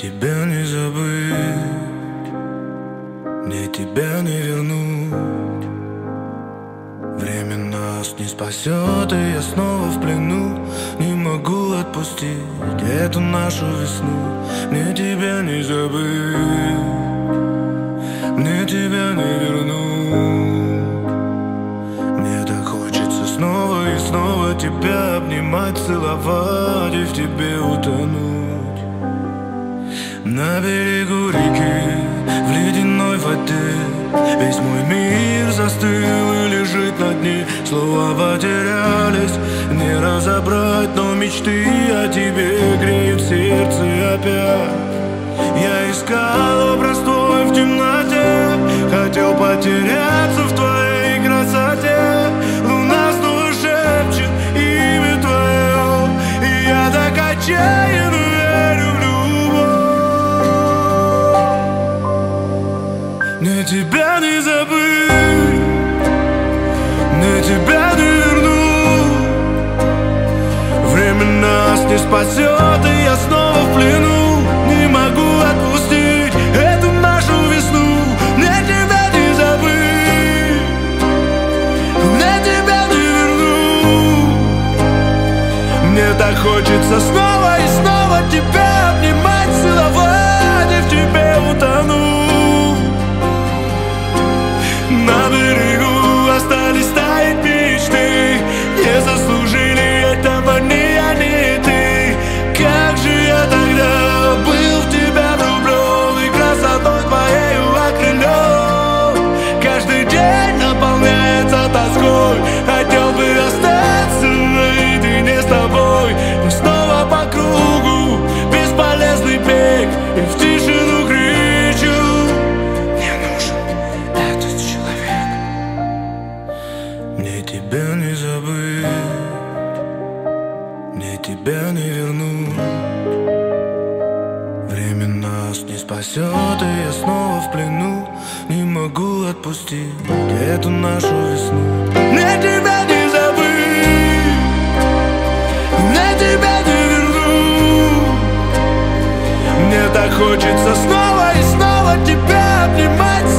тебя не забыть, мне тебя не вернуть. Время нас не спасет, и я снова в плену. Не могу отпустить эту нашу весну. Мне тебя не забыть, мне тебя не вернуть. Мне так хочется снова и снова тебя обнимать, целовать и в тебе утонуть. На берегу реки, в ледяной воде, весь мой мир застыл и лежит на дне. Слова потерялись, не разобрать, но мечты о тебе греют сердце опять. Я искал образ твой в темноте, хотел потеряться в твоей красоте. Луна снова шепчет имя твое, и я так отчаянно верю в любовь. Мне тебя не забыть, мне тебя не вернуть. Время нас не спасет, и я снова в плену. Не могу отпустить эту нашу весну. Мне тебя не забыть, мне тебя не вернуть. Мне так хочется снова и снова тебя обнимать, целовать и в тебе утонуть. На берегу остались таять мечты, не заслужили этого ни я, ни ты. Как же я тогда был в тебя влюблен и красотой твоею окрылен. Каждый день наполняется тоской, хотел бы остаться наедине с тобой. Но снова по кругу бесполезный бег, и в тишину кричу: мне нужен этот человек. Мне тебя не забыть, мне тебя не вернуть. Время нас не спасет, и я снова в плену. Не могу отпустить эту нашу весну. Мне тебя не забыть, мне тебя не вернуть. Мне так хочется снова и снова тебя обнимать,